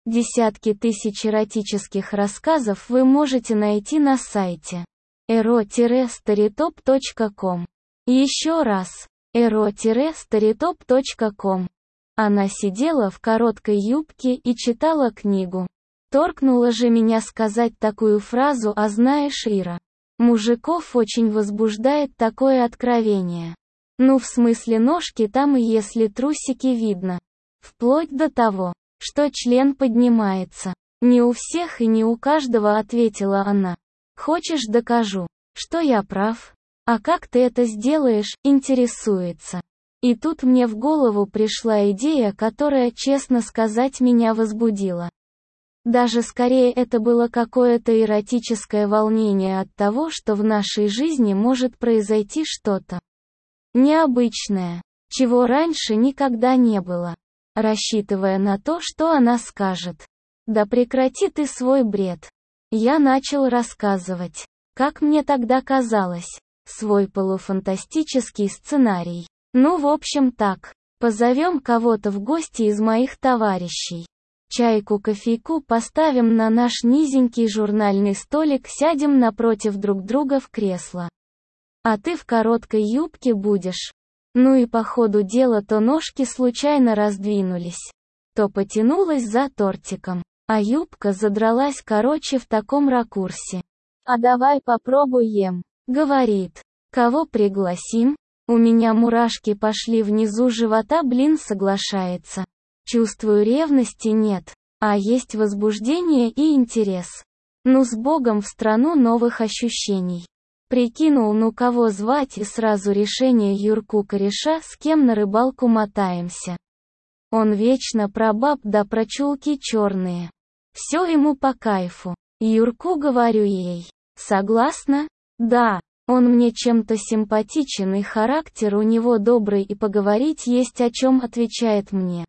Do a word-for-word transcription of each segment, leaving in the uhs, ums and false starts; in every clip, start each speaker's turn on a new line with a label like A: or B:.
A: Десятки тысяч эротических рассказов вы можете найти на сайте эро старитоп точка ком. Еще раз, эро старитоп точка ком. Она сидела в короткой юбке и читала книгу. Торкнула же меня сказать такую фразу: а знаешь, Ира, мужиков очень возбуждает такое откровение. Ну в смысле ножки там и если трусики видно. Вплоть до того, что член поднимается. Не у всех и не у каждого, ответила она. Хочешь, докажу, что я прав? А как ты это сделаешь, интересуется. И тут мне в голову пришла идея, которая, честно сказать, меня возбудила. Даже скорее это было какое-то эротическое волнение от того, что в нашей жизни может произойти что-то необычное, чего раньше никогда не было. Рассчитывая на то, что она скажет: «Да прекрати ты свой бред». Я начал рассказывать, как мне тогда казалось, свой полуфантастический сценарий. Ну в общем так, позовем кого-то в гости из моих товарищей. Чайку-кофейку поставим на наш низенький журнальный столик, сядем напротив друг друга в кресло. А ты в короткой юбке будешь. Ну и по ходу дела то ножки случайно раздвинулись, то потянулась за тортиком, а юбка задралась короче в таком ракурсе. «А давай попробуем», — говорит. «Кого пригласим?» У меня мурашки пошли внизу живота, блин, соглашается. Чувствую, ревности нет, а есть возбуждение и интерес. Ну с Богом в страну новых ощущений. Прикинул, ну кого звать, и сразу решение: Юрку кореша, с кем на рыбалку мотаемся. Он вечно про баб да про чулки черные. Все ему по кайфу. Юрку, говорю ей. Согласна? Да. Он мне чем-то симпатичен и характер у него добрый и поговорить есть о чем, отвечает мне.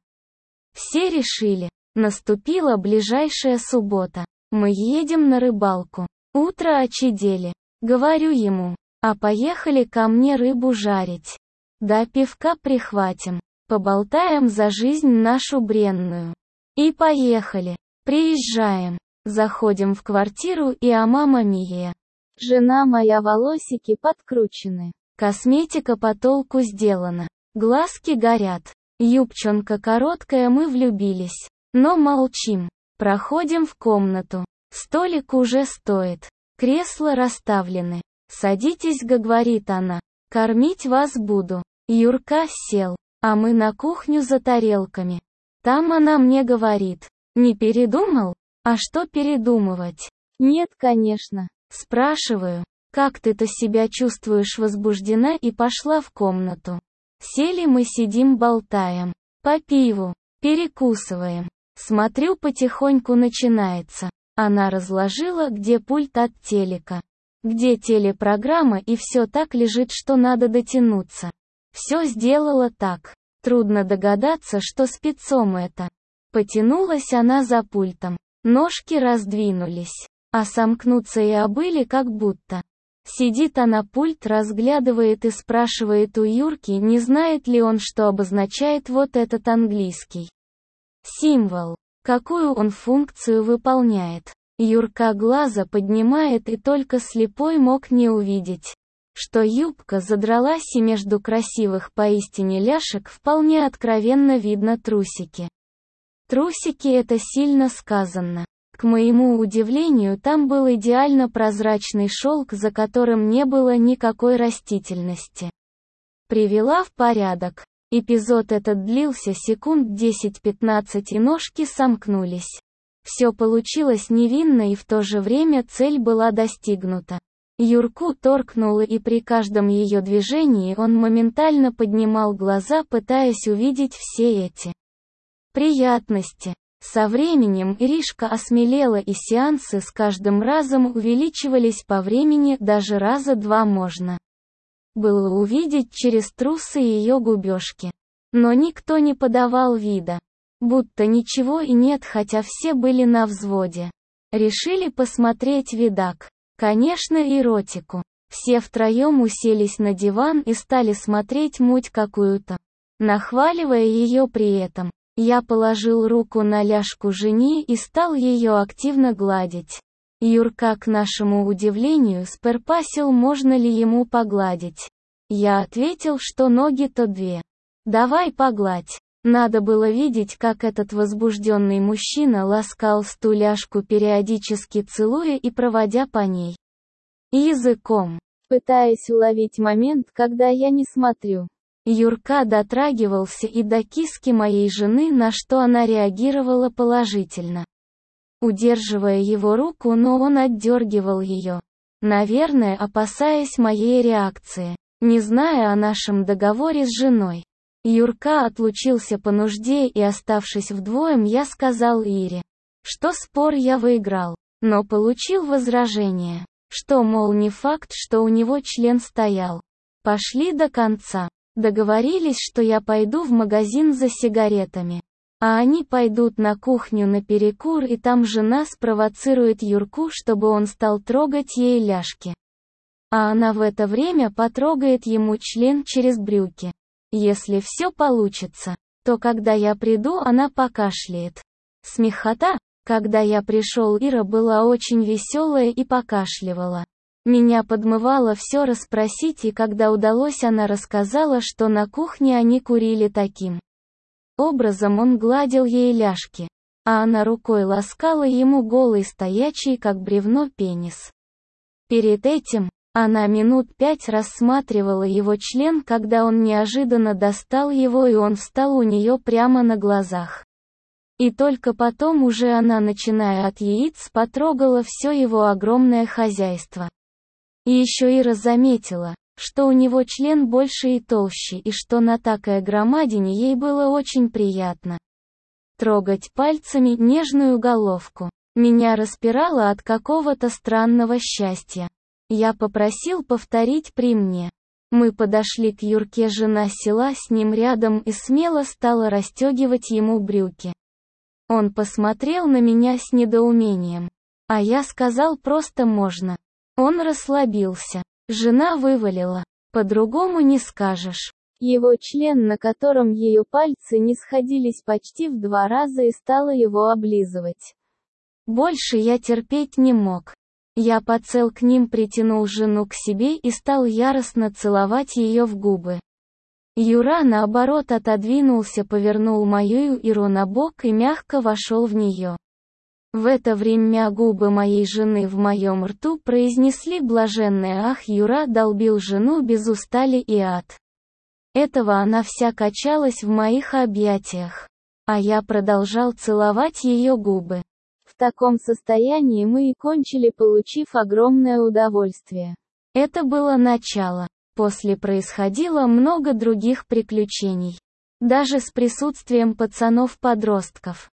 A: Все решили. Наступила ближайшая суббота. Мы едем на рыбалку. Утро очедели. Говорю ему: а поехали ко мне рыбу жарить. Да пивка прихватим. Поболтаем за жизнь нашу бренную. И поехали. Приезжаем. Заходим в квартиру и а мама мия. Жена моя, волосики подкручены. Косметика по толку сделана. Глазки горят. Юбчонка короткая, мы влюбились. Но молчим. Проходим в комнату. Столик уже стоит. Кресла расставлены. «Садитесь», — говорит она. «Кормить вас буду». Юрка сел, а мы на кухню за тарелками. Там она мне говорит: «Не передумал?» А что передумывать? Нет, конечно. Спрашиваю: «Как ты-то себя чувствуешь?» Возбуждена, и пошла в комнату. Сели, мы сидим, болтаем. По пиву. Перекусываем. Смотрю, потихоньку начинается. Она разложила, где пульт от телека, где телепрограмма, и все так лежит, что надо дотянуться. Все сделала так. Трудно догадаться, что спецом это. Потянулась она за пультом. Ножки раздвинулись, а сомкнуться и обыли как будто. Сидит она, пульт разглядывает и спрашивает у Юрки, не знает ли он, что обозначает вот этот английский символ. Какую он функцию выполняет? Юрка глаза поднимает, и только слепой мог не увидеть, что юбка задралась, и между красивых поистине ляжек вполне откровенно видно трусики. Трусики — это сильно сказано. К моему удивлению, там был идеально прозрачный шелк, за которым не было никакой растительности. Привела в порядок. Эпизод этот длился секунд десять-пятнадцать, и ножки сомкнулись. Все получилось невинно, и в то же время цель была достигнута. Юрку торкнуло, и при каждом ее движении он моментально поднимал глаза, пытаясь увидеть все эти приятности. Со временем Иришка осмелела, и сеансы с каждым разом увеличивались по времени, даже раза два можно было увидеть через трусы ее губежки. Но никто не подавал вида, будто ничего и нет, хотя все были на взводе. Решили посмотреть видак. Конечно, эротику. Все втроем уселись на диван и стали смотреть муть какую-то, нахваливая ее при этом. Я положил руку на ляжку жене и стал ее активно гладить. Юрка, к нашему удивлению, сперпасил, можно ли ему погладить. Я ответил, что ноги-то две. Давай погладь. Надо было видеть, как этот возбужденный мужчина ласкал стуляшку, периодически целуя и проводя по ней языком, пытаясь уловить момент, когда я не смотрю. Юрка дотрагивался и до киски моей жены, на что она реагировала положительно, удерживая его руку, но он отдергивал ее, наверное, опасаясь моей реакции, не зная о нашем договоре с женой. Юрка отлучился по нужде, и, оставшись вдвоем, я сказал Ире, что спор я выиграл, но получил возражение, что, мол, не факт, что у него член стоял. Пошли до конца. Договорились, что я пойду в магазин за сигаретами, а они пойдут на кухню на перекур, и там жена спровоцирует Юрку, чтобы он стал трогать ей ляжки. А она в это время потрогает ему член через брюки. Если все получится, то когда я приду, она покашляет. Смехота. Когда я пришел, Ира была очень веселая и покашливала. Меня подмывало все расспросить, и когда удалось, она рассказала, что на кухне они курили таким образом. Он гладил ей ляжки, а она рукой ласкала ему голый, стоячий как бревно, пенис. Перед этим она минут пять рассматривала его член, когда он неожиданно достал его, и он встал у нее прямо на глазах. И только потом уже она, начиная от яиц, потрогала все его огромное хозяйство. И еще Ира заметила, что у него член больше и толще, и что на такой громадине ей было очень приятно трогать пальцами нежную головку. Меня распирало от какого-то странного счастья. Я попросил повторить при мне. Мы подошли к Юрке, жена села с ним рядом и смело стала расстегивать ему брюки. Он посмотрел на меня с недоумением, а я сказал просто «можно». Он расслабился. Жена вывалила. По-другому не скажешь. Его член, на котором ее пальцы не сходились почти в два раза, и стала его облизывать. Больше я терпеть не мог. Я подсел к ним, притянул жену к себе и стал яростно целовать ее в губы. Юра, наоборот, отодвинулся, повернул мою Иру на бок и мягко вошел в нее. В это время губы моей жены в моем рту произнесли блаженное «ах». Юра долбил жену без устали, и от этого она вся качалась в моих объятиях, а я продолжал целовать ее губы. В таком состоянии мы и кончили, получив огромное удовольствие. Это было начало. После происходило много других приключений. Даже с присутствием пацанов-подростков.